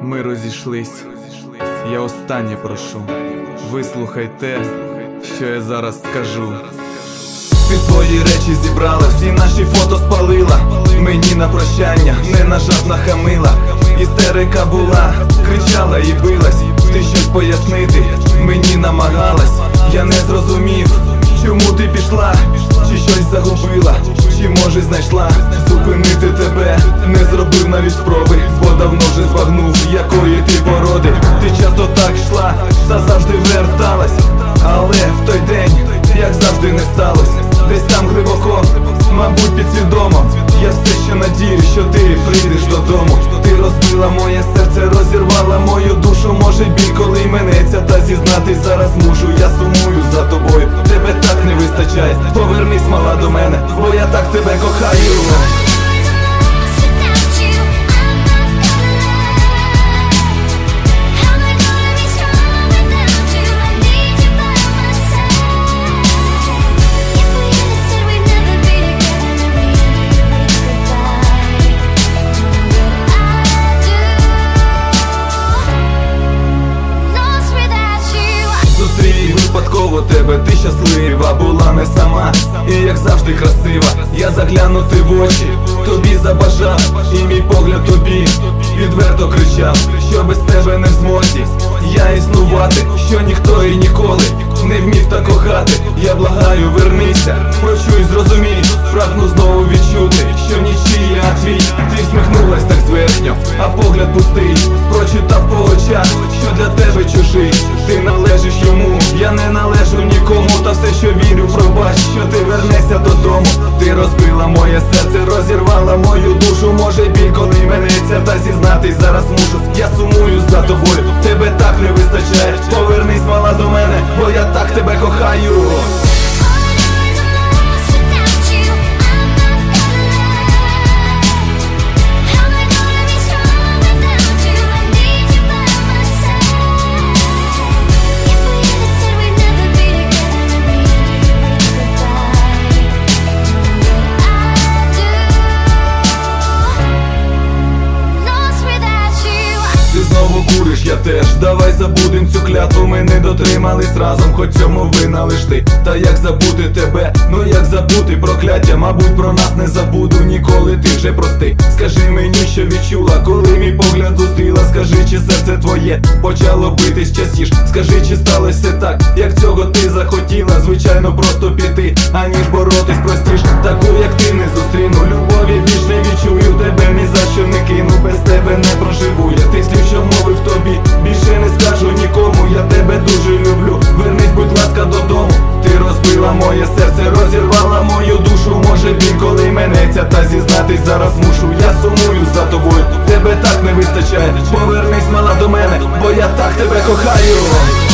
Ми розійшлись, я останнє прошу, вислухай те, що я зараз скажу. Ти свої речі зібрала, всі наші фото спалила. Мені на прощання не нажав, нахамила. Істерика була, кричала і билась. Ти щось пояснити мені намагалась. Я не зрозумів, чому ти пішла, чи щось загубила, чи може знайшла. Зупинити тебе не зробив навіть спроби, бо давно вже збагнув, якої ти породи. Ти часто так йшла, та завжди верталась, але в той день, як завжди, не сталося. Десь там глибоко, мабуть підсвідомо, я все ще надію, що ти прийдеш додому. Ти розбила моє серце, розірвала мою душу. Може біль, коли минеться, та зізнатись зараз мушу. Я сумую за тобою, тебе так не вистачає. Повернись, мала, до мене, бо я так тебе кохаю. Випадково тебе, ти щаслива була не сама, і як завжди красива. Я заглянути в очі тобі забажав, і мій погляд тобі відверто кричав, що без тебе не в змозі я існувати, що ніхто і ніколи не вмів так кохати. Я благаю, вернися, прощуй, зрозумій, прагну знову відчути, що нічия твій. Ти всміхнулась так зверхньо, а погляд пустий, прочитав по очах, що для тебе чужий. Ти належиш йому, я не належу нікому, та все, що вірю, пробач, що ти вернешся додому. Ти розбила моє серце, розірвала мою душу. Може біль, коли минеться, та зізнатись зараз мушу. Я сумую за тобою, тебе так не вистачає. Повернись, мала, до мене, бо я так тебе кохаю. Знову куриш, я теж, давай забудем цю клятву. Ми не дотримались разом, хоч цьому вина лиш ти. Та як забути тебе, ну як забути прокляття. Мабуть, про нас не забуду ніколи, ти вже прости. Скажи мені, що відчула, коли мій погляд зустріла. Скажи, чи серце твоє почало битись частіш. Скажи, чи сталося все так, як цього ти захотіла. Звичайно, просто піти, аніж боротись простіш. Таку, як ти, не зустріну, любові більш не відчую. Тебе ні за що не кину, без тебе не проживу я. Тих слів, що мовив тобі, більше не скажу нікому. Я тебе дуже люблю, вернись, будь ласка, додому. Ти розбила моє серце, розірвала мою душу. Може біль, коли минеться, та зізнатись зараз мушу. Я сумую за тобою, тебе так не вистачає. Повернись, мала, до мене, бо я так тебе кохаю.